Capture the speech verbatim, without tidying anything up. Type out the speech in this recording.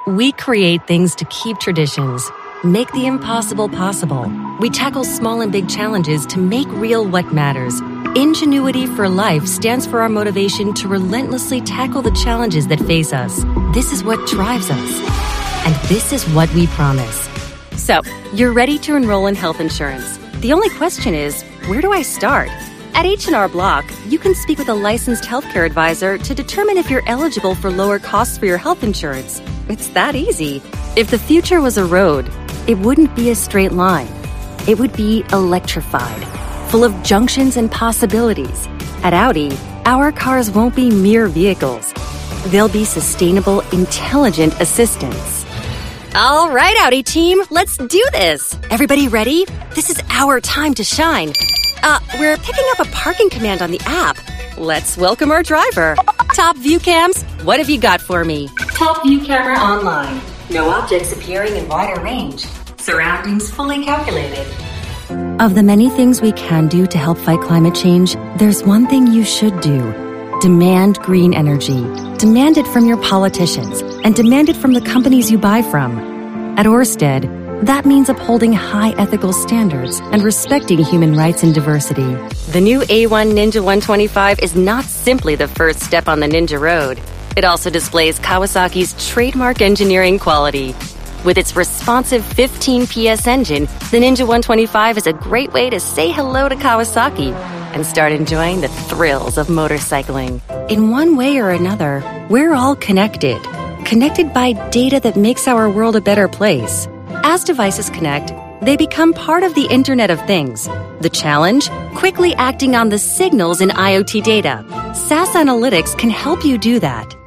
We create things to keep traditions, make the impossible possible. We tackle small and big challenges to make real what matters. Ingenuity for Life stands for our motivation to relentlessly tackle the challenges that face us. This is what drives us. And this is what we promise. So, you're ready to enroll in health insurance. The only question is, where do I start? At H and R Block, you can speak with a licensed healthcare advisor to determine if you're eligible for lower costs for your health insurance. It's that easy. If the future was a road, it wouldn't be a straight line. It would be electrified, full of junctions and possibilities. At Audi, our cars won't be mere vehicles. They'll be sustainable, intelligent assistants. All right, Audi team, let's do this. Everybody ready? This is our time to shine. Uh, we're picking up a parking command on the app. Let's welcome our driver. Top view cams, what have you got for me? Top view camera online. No objects appearing in wider range. Surroundings fully calculated. Of the many things we can do to help fight climate change, there's one thing you should do. Demand green energy. Demand it from your politicians and demand it from the companies you buy from. At Ørsted, that means upholding high ethical standards and respecting human rights and diversity. The new A one Ninja one twenty-five is not simply the first step on the Ninja road. It also displays Kawasaki's trademark engineering quality. With its responsive fifteen P S engine, the Ninja one twenty-five is a great way to say hello to Kawasaki and start enjoying the thrills of motorcycling. In one way or another, we're all connected. Connected by data that makes our world a better place. As devices connect, they become part of the Internet of Things. The challenge? Quickly acting on the signals in IoT data. S A S Analytics can help you do that.